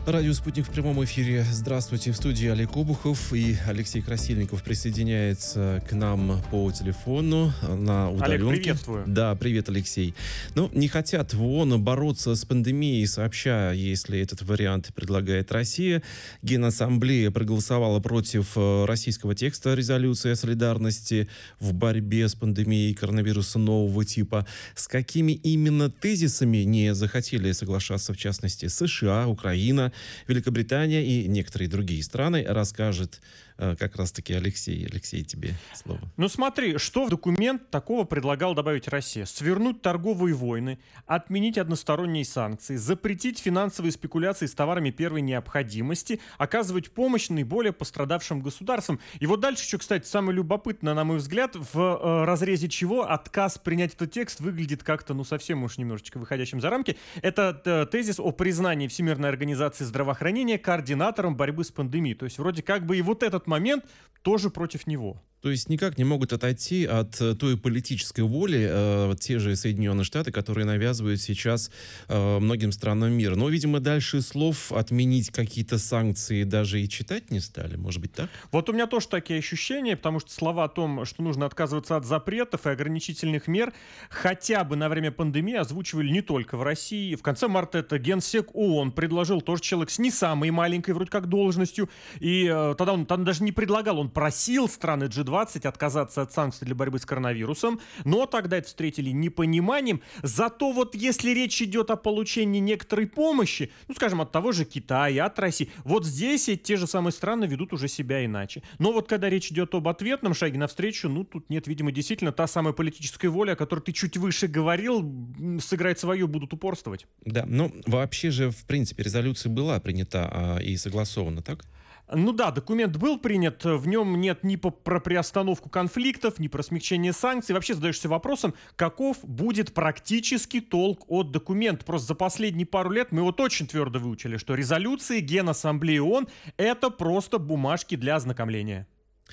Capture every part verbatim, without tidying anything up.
Радио «Спутник» в прямом эфире. Здравствуйте. В студии Олег Обухов и Алексей Красильников присоединяется к нам по телефону на удаленке. Олег, приветствую. Да, привет, Алексей. Ну, не хотят в ООН бороться с пандемией, сообща, если этот вариант предлагает Россия. Генассамблея проголосовала против российского текста резолюции о солидарности в борьбе с пандемией коронавируса нового типа. С какими именно тезисами не захотели соглашаться, в частности, США, Украина, Великобритания и некоторые другие страны, расскажет э, как раз-таки Алексей. Алексей, тебе слово. Ну смотри, что в документ такого предлагал добавить Россия? Свернуть торговые войны, отменить односторонние санкции, запретить финансовые спекуляции с товарами первой необходимости, оказывать помощь наиболее пострадавшим государствам. И вот дальше еще, кстати, самое любопытное, на мой взгляд, в э, разрезе чего отказ принять этот текст выглядит как-то, ну совсем уж немножечко выходящим за рамки. Это э, тезис о признании Всемирной организации здравоохранения координатором борьбы с пандемией. То есть вроде как бы и вот этот момент тоже против него. То есть никак не могут отойти от той политической воли э, те же Соединенные Штаты, которые навязывают сейчас э, многим странам мира. Но, видимо, дальше слов отменить какие-то санкции даже и читать не стали. Может быть, так? Вот у меня тоже такие ощущения, потому что слова о том, что нужно отказываться от запретов и ограничительных мер, хотя бы на время пандемии озвучивали не только в России. В конце марта это генсек ООН предложил, тоже человек с не самой маленькой вроде как должностью. И э, тогда он там даже не предлагал, он просил страны джи двадцать отказаться от санкций для борьбы с коронавирусом, но тогда это встретили непониманием. Зато вот если речь идет о получении некоторой помощи, ну, скажем, от того же Китая, от России, вот здесь и те же самые страны ведут уже себя иначе. Но вот когда речь идет об ответном шаге навстречу, ну, тут нет, видимо, действительно та самая политическая воля, о которой ты чуть выше говорил, сыграть свою, будут упорствовать. Да, но вообще же, в принципе, резолюция была принята а, и согласована, так? Ну да, документ был принят, в нем нет ни по, про приостановку конфликтов, ни про смягчение санкций. Вообще задаешься вопросом, каков будет практический толк от документа. Просто за последние пару лет мы вот очень твердо выучили, что резолюции Генассамблеи ООН — это просто бумажки для ознакомления.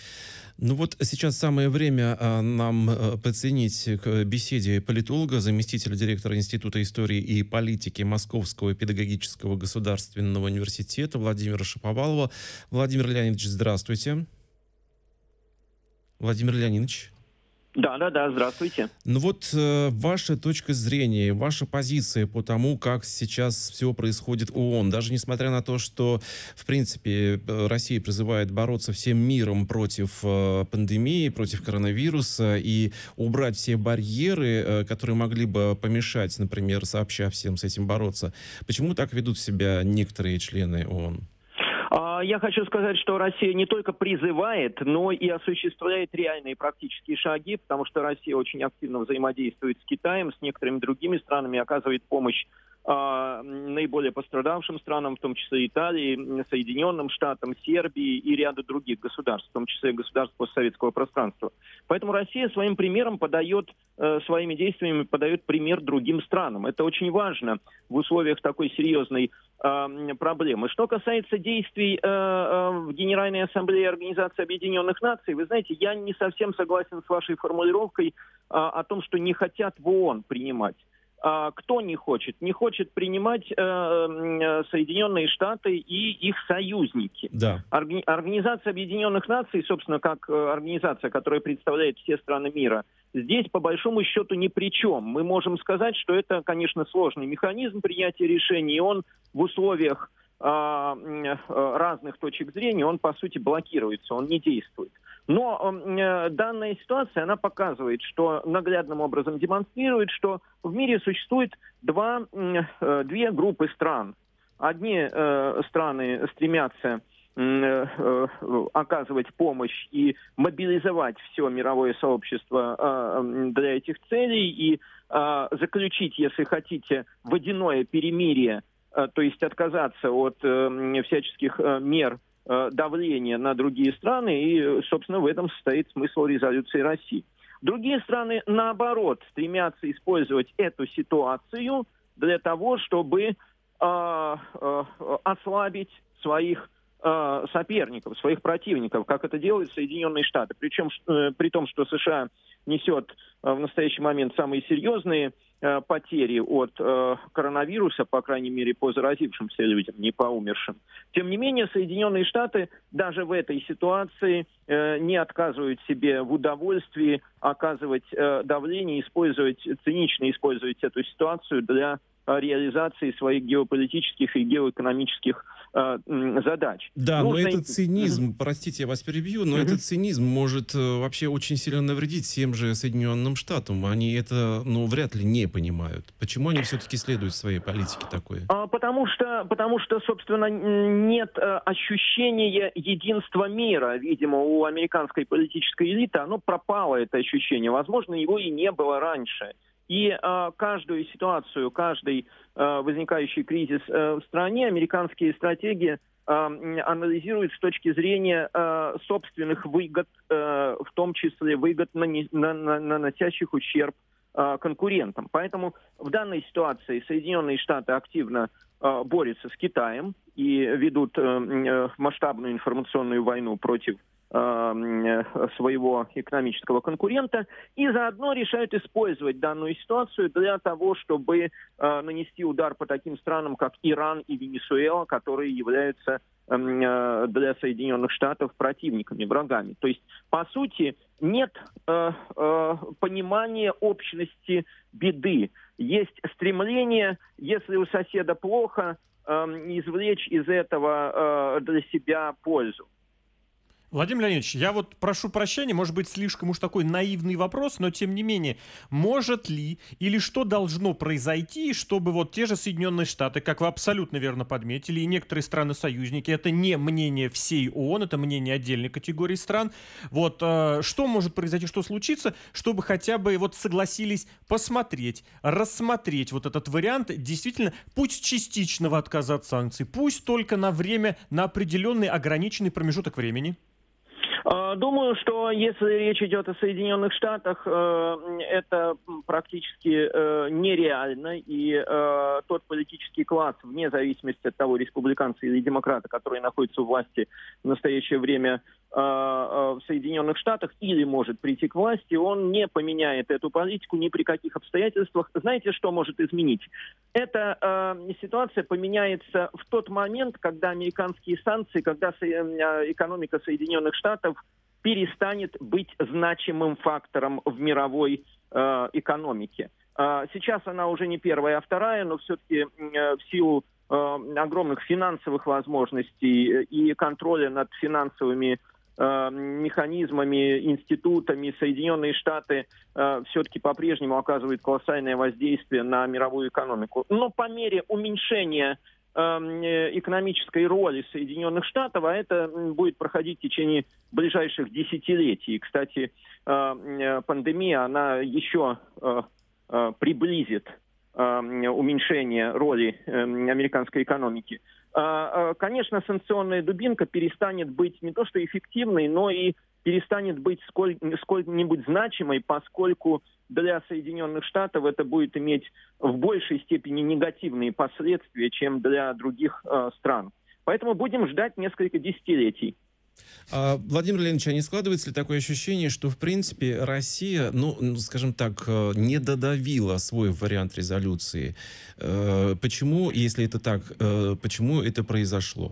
Ну вот сейчас самое время а, нам а, подценить к беседе политолога, заместителя директора Института истории и политики Московского педагогического государственного университета Владимира Шаповалова. Владимир Леонидович, здравствуйте. Владимир Леонидович. Да, да, да, здравствуйте. Ну вот э, ваша точка зрения, ваша позиция по тому, как сейчас все происходит в ООН, даже несмотря на то, что, в принципе, Россия призывает бороться всем миром против э, пандемии, против коронавируса и убрать все барьеры, э, которые могли бы помешать, например, сообща всем с этим бороться. Почему так ведут себя некоторые члены ООН? Я хочу сказать, что Россия не только призывает, но и осуществляет реальные практические шаги, потому что Россия очень активно взаимодействует с Китаем, с некоторыми другими странами, оказывает помощь э, наиболее пострадавшим странам, в том числе Италии, Соединенным Штатам, Сербии и ряду других государств, в том числе государств постсоветского пространства. Поэтому Россия своим примером подает, э, своими действиями подает пример другим странам. Это очень важно в условиях такой серьезной э, проблемы. Что касается действий э, э, в Генеральной Ассамблее Организации Объединенных Наций, вы знаете, я не совсем согласен с вашей формулировкой э, о том, что не хотят в ООН принимать. А кто не хочет? Не хочет принимать э, э, Соединенные Штаты и их союзники. Да. Орг... Организация Объединенных Наций, собственно, как э, организация, которая представляет все страны мира, здесь по большому счету ни при чем. Мы можем сказать, что это, конечно, сложный механизм принятия решений, и он в условиях э, э, разных точек зрения, он, по сути, блокируется, он не действует. Но э, данная ситуация, она показывает, что наглядным образом демонстрирует, что в мире существует два, э, две группы стран. Одни э, страны стремятся э, э, оказывать помощь и мобилизовать все мировое сообщество э, для этих целей и э, заключить, если хотите, водяное перемирие, э, то есть отказаться от э, всяческих э, мер давление на другие страны, и, собственно, в этом состоит смысл резолюции России. Другие страны, наоборот, стремятся использовать эту ситуацию для того, чтобы э, э, ослабить своих э, соперников, своих противников, как это делают Соединенные Штаты. Причем э, при том, что США несет э, в настоящий момент самые серьезные э, потери от э, коронавируса, по крайней мере, по заразившимся людям, не по умершим. Тем не менее, Соединенные Штаты даже в этой ситуации э, не отказывают себе в удовольствии оказывать э, давление, использовать, цинично использовать эту ситуацию для реализации своих геополитических и геоэкономических э, задач. Да, Нужно... но этот цинизм, простите, я вас перебью, но mm-hmm. этот цинизм может э, вообще очень сильно навредить всем же Соединенным Штатам. Они это, ну, вряд ли не понимают. Почему они все-таки следуют своей политике такой? А, потому что, потому что, собственно, нет э, ощущения единства мира, видимо, у американской политической элиты. Оно пропало, это ощущение. Возможно, его и не было раньше. И э, каждую ситуацию, каждый э, возникающий кризис э, в стране американские стратегии э, анализируют с точки зрения э, собственных выгод, э, в том числе выгод, нани- на- на- наносящих ущерб э, конкурентам. Поэтому в данной ситуации Соединенные Штаты активно э, борются с Китаем и ведут э, э, масштабную информационную войну против своего экономического конкурента, и заодно решают использовать данную ситуацию для того, чтобы э, нанести удар по таким странам, как Иран и Венесуэла, которые являются э, для Соединенных Штатов противниками, врагами. То есть, по сути, нет э, э, понимания общности беды. Есть стремление, если у соседа плохо, э, извлечь из этого э, для себя пользу. Владимир Леонидович, я вот прошу прощения, может быть, слишком уж такой наивный вопрос, но тем не менее, может ли или что должно произойти, чтобы вот те же Соединенные Штаты, как вы абсолютно верно подметили, и некоторые страны-союзники, это не мнение всей ООН, это мнение отдельной категории стран, вот э, что может произойти, что случится, чтобы хотя бы вот согласились посмотреть, рассмотреть вот этот вариант, действительно, пусть частичного отказа от санкций, пусть только на время, на определенный ограниченный промежуток времени? Думаю, что если речь идет о Соединенных Штатах, это практически нереально, и тот политический класс, вне зависимости от того, республиканцы или демократы, которые находятся у власти в настоящее время в Соединенных Штатах или может прийти к власти, он не поменяет эту политику ни при каких обстоятельствах. Знаете, что может изменить? Эта э, ситуация поменяется в тот момент, когда американские санкции, когда со, э, экономика Соединенных Штатов перестанет быть значимым фактором в мировой э, экономике. Э, сейчас она уже не первая, а вторая, но все-таки э, в силу э, огромных финансовых возможностей и контроля над финансовыми механизмами, институтами Соединенные Штаты э, все-таки по-прежнему оказывают колоссальное воздействие на мировую экономику. Но по мере уменьшения э, экономической роли Соединенных Штатов, а это будет проходить в течение ближайших десятилетий. И, кстати, э, пандемия, она еще э, э, приблизит э, уменьшение роли э, американской экономики. Конечно, санкционная дубинка перестанет быть не то что эффективной, но и перестанет быть сколь- сколь-нибудь значимой, поскольку для Соединенных Штатов это будет иметь в большей степени негативные последствия, чем для других э, стран. Поэтому будем ждать несколько десятилетий. А, Владимир Леонидович, а не складывается ли такое ощущение, что, в принципе, Россия, ну, скажем так, не додавила свой вариант резолюции? Почему, если это так, почему это произошло?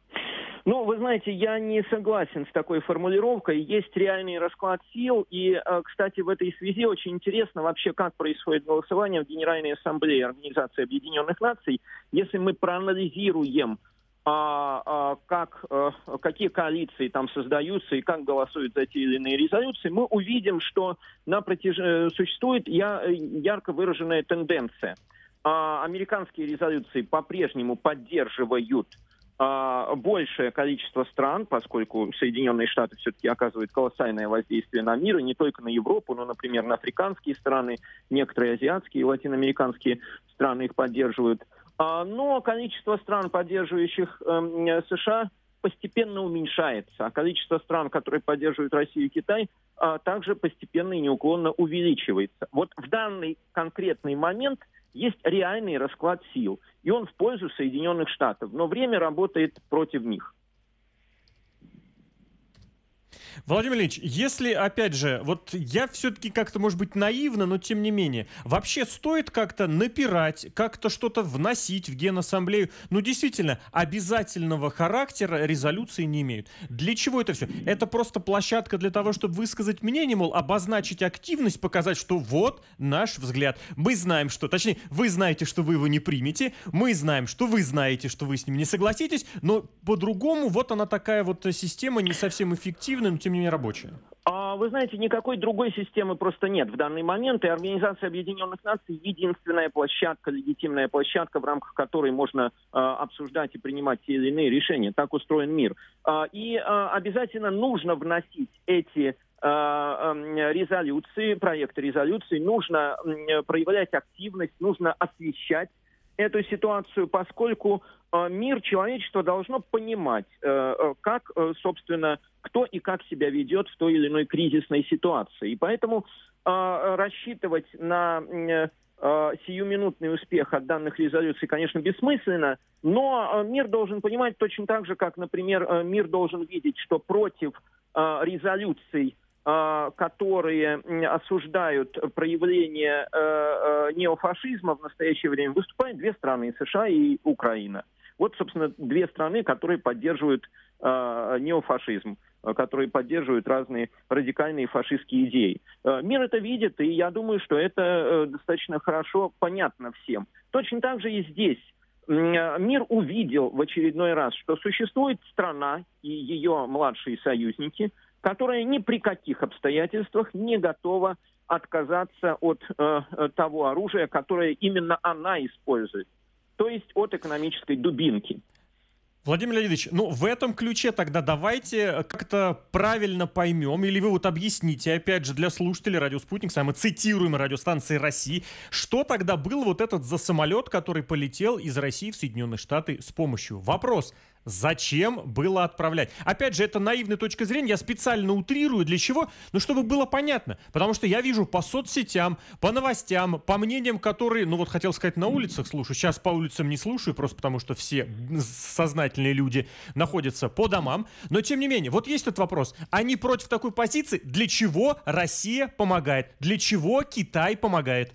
Ну, вы знаете, я не согласен с такой формулировкой. Есть реальный расклад сил. И, кстати, в этой связи очень интересно вообще, как происходит голосование в Генеральной Ассамблее Организации Объединенных Наций. Если мы проанализируем, А, а, как, а, какие коалиции там создаются и как голосуют за те или иные резолюции, мы увидим, что на протяж... существует я... ярко выраженная тенденция. А, американские резолюции по-прежнему поддерживают а, большее количество стран, поскольку Соединенные Штаты все-таки оказывают колоссальное воздействие на мир, и не только на Европу, но, например, на африканские страны, некоторые азиатские и латиноамериканские страны их поддерживают. Но количество стран, поддерживающих э, США, постепенно уменьшается. А количество стран, которые поддерживают Россию и Китай, э, также постепенно и неуклонно увеличивается. Вот в данный конкретный момент есть реальный расклад сил. И он в пользу Соединенных Штатов. Но время работает против них. Владимир Ильич, если, опять же, вот я все-таки как-то, может быть, наивно, но тем не менее, вообще стоит как-то напирать, как-то что-то вносить в Генассамблею? Ну, действительно, обязательного характера резолюции не имеют. Для чего это все? Это просто площадка для того, чтобы высказать мнение, мол, обозначить активность, показать, что вот наш взгляд. Мы знаем, что, точнее, вы знаете, что вы его не примете, мы знаем, что вы знаете, что вы с ним не согласитесь, но по-другому вот она такая вот система не совсем эффективная, но тем не менее рабочая. А вы знаете, никакой другой системы просто нет в данный момент, и Организация Объединенных Наций — единственная площадка, легитимная площадка, в рамках которой можно э, обсуждать и принимать те или иные решения. Так устроен мир. Э, и э, обязательно нужно вносить эти резолюции, проекты резолюции, нужно проявлять активность, нужно освещать эту ситуацию, поскольку мир, человечество должно понимать, как, собственно, кто и как себя ведет в той или иной кризисной ситуации. И поэтому рассчитывать на сиюминутный успех от данных резолюций, конечно, бессмысленно, но мир должен понимать точно так же, как, например, мир должен видеть, что против резолюций, которые осуждают проявление неофашизма в настоящее время, выступают две страны, США и Украина. Вот, собственно, две страны, которые поддерживают неофашизм, которые поддерживают разные радикальные фашистские идеи. Мир это видит, и я думаю, что это достаточно хорошо понятно всем. Точно так же и здесь. Мир увидел в очередной раз, что существует страна и ее младшие союзники, которая ни при каких обстоятельствах не готова отказаться от э, того оружия, которое именно она использует, то есть от экономической дубинки. Владимир Леонидович, ну в этом ключе тогда давайте как-то правильно поймем, или вы вот объясните, опять же, для слушателей «Радио Спутник», самой цитируемой радиостанции России, что тогда был вот этот за самолет, который полетел из России в Соединенные Штаты с помощью. Вопрос: зачем было отправлять? Опять же, это наивная точка зрения, я специально утрирую. Для чего? Ну, чтобы было понятно. Потому что я вижу по соцсетям, по новостям, по мнениям, которые, ну вот хотел сказать, на улицах слушаю. Сейчас по улицам не слушаю, просто потому что все сознательные люди находятся по домам. Но, тем не менее, вот есть этот вопрос. Они против такой позиции? Для чего Россия помогает? Для чего Китай помогает?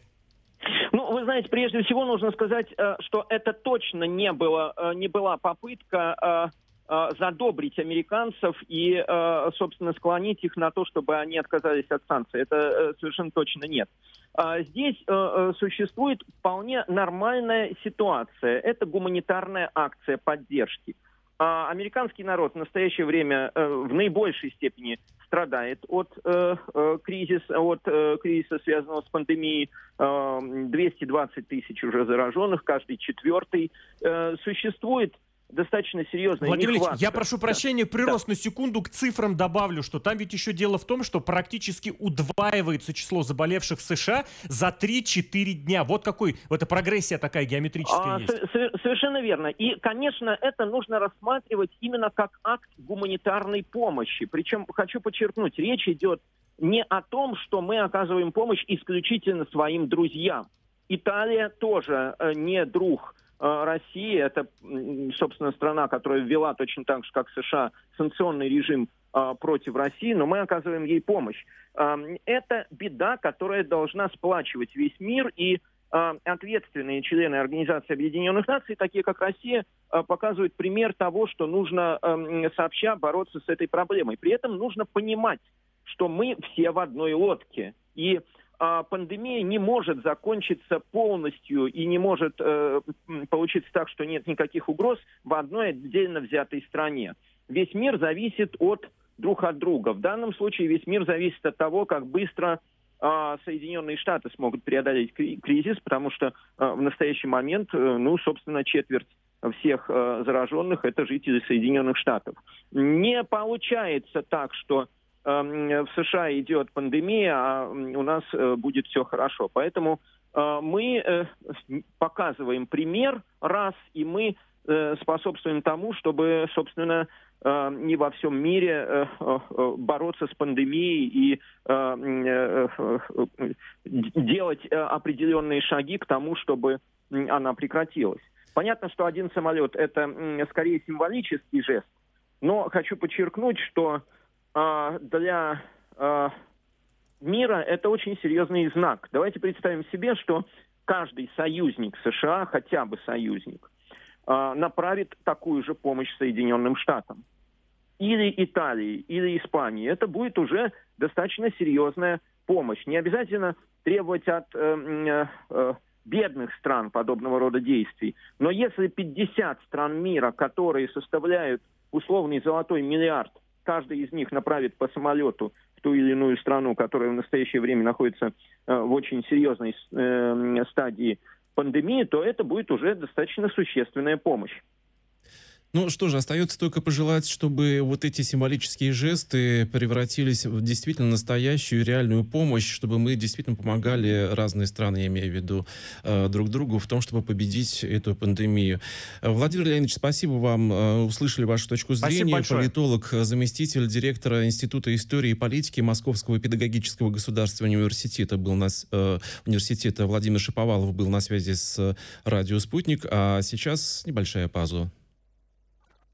Ну, вы знаете, прежде всего нужно сказать, что это точно не, было, не была попытка задобрить американцев и, собственно, склонить их на то, чтобы они отказались от санкций. Это совершенно точно нет. Здесь существует вполне нормальная ситуация. Это гуманитарная акция поддержки. Американский народ в настоящее время в наибольшей степени страдает от э, э, кризиса, от э, кризиса, связанного с пандемией. Э, двести двадцать тысяч уже зараженных, каждый четвертый. Э, существует достаточно серьезная Владимир нехватка. Ильич, я прошу прощения, прирост да. на секунду к цифрам добавлю, что там ведь еще дело в том, что практически удваивается число заболевших в США за три-четыре дня. Вот какой, вот эта прогрессия такая геометрическая а, есть. С- совершенно верно. И, конечно, это нужно рассматривать именно как акт гуманитарной помощи. Причем, хочу подчеркнуть, речь идет не о том, что мы оказываем помощь исключительно своим друзьям. Италия тоже э, не друг России. Это, собственно, страна, которая ввела точно так же, как США, санкционный режим э, против России, но мы оказываем ей помощь. Э, это беда, которая должна сплачивать весь мир, и э, ответственные члены Организации Объединенных Наций, такие как Россия, э, показывают пример того, что нужно э, сообща бороться с этой проблемой. При этом нужно понимать, что мы все в одной лодке. И пандемия не может закончиться полностью и не может э, получиться так, что нет никаких угроз в одной отдельно взятой стране. Весь мир зависит от друг от друга. В данном случае весь мир зависит от того, как быстро э, Соединенные Штаты смогут преодолеть кризис, потому что э, в настоящий момент, э, ну, собственно, четверть всех э, зараженных — это жители Соединенных Штатов. Не получается так, что в США идет пандемия, а у нас будет все хорошо. Поэтому мы показываем пример раз, и мы способствуем тому, чтобы, собственно, не во всем мире бороться с пандемией и делать определенные шаги к тому, чтобы она прекратилась. Понятно, что один самолет — это скорее символический жест, но хочу подчеркнуть, что а, для а, мира это очень серьезный знак. Давайте представим себе, что каждый союзник США, хотя бы союзник, а, направит такую же помощь Соединенным Штатам. Или Италии, или Испании. Это будет уже достаточно серьезная помощь. Не обязательно требовать от э, э, бедных стран подобного рода действий. Но если пятьдесят стран мира, которые составляют условный золотой миллиард, каждый из них направит по самолету в ту или иную страну, которая в настоящее время находится э, в очень серьезной э, стадии пандемии, то это будет уже достаточно существенная помощь. Ну что же, остается только пожелать, чтобы вот эти символические жесты превратились в действительно настоящую реальную помощь, чтобы мы действительно помогали, разные страны, я имею в виду, друг другу в том, чтобы победить эту пандемию. Владимир Леонидович, спасибо вам. Услышали вашу точку зрения. Политолог, заместитель директора Института истории и политики Московского педагогического государственного университета был у нас, э, университета Владимир Шаповалов был на связи с радио «Спутник». А сейчас небольшая пауза.